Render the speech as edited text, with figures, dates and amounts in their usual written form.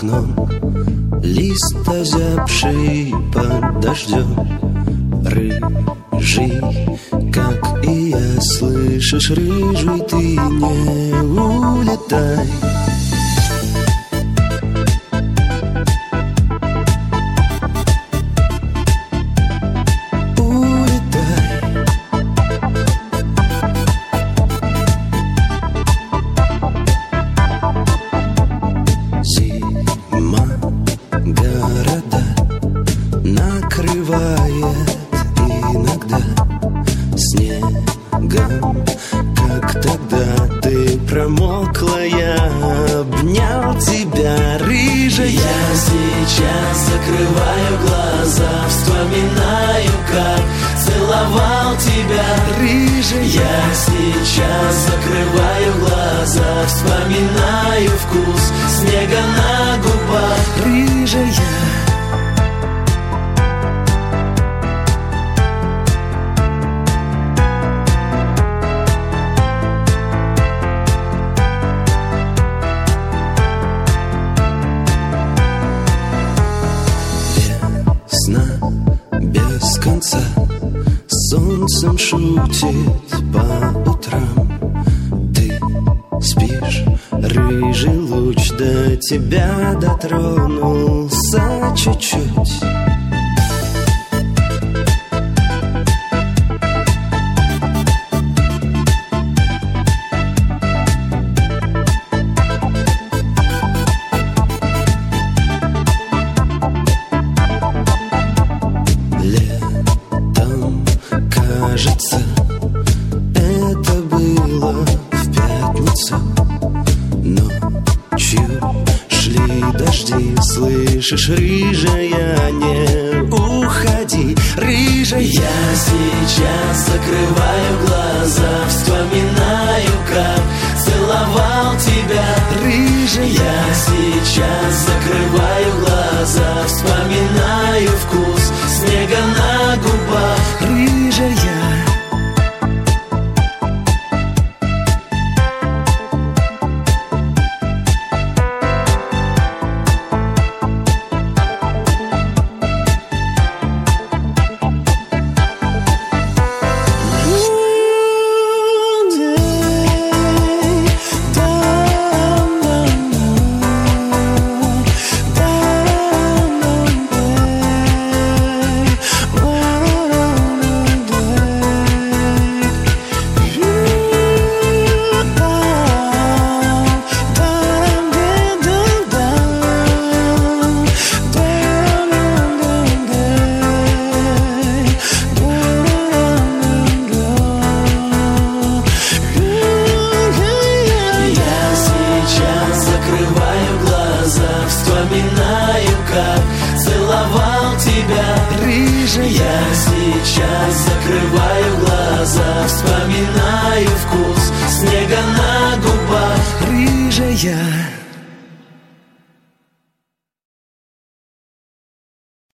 окном, лист озябший под дождем. Рыжий, как и я, слышишь, рыжий, ты не улетай. Накрывает иногда снегом, как тогда ты промокла, я обнял тебя, рыжая. Я сейчас закрываю глаза, вспоминаю, как целовал тебя, рыжая. Я сейчас закрываю глаза, вспоминаю вкус снега на губах, рыжая. Без конца солнцем шутит по утрам. Ты спишь, рыжий луч до тебя дотронулся чуть-чуть. Кажется, это было в пятницу. Ночью шли дожди, слышишь, рыжая, не уходи, рыжая. Я сейчас закрываю глаза, вспоминаю, как целовал тебя, рыжая. Я сейчас закрываю глаза, вспоминаю вкус снега на губах, рыжая. Вспоминаю, как целовал тебя, рыжая. Я сейчас закрываю глаза, вспоминаю вкус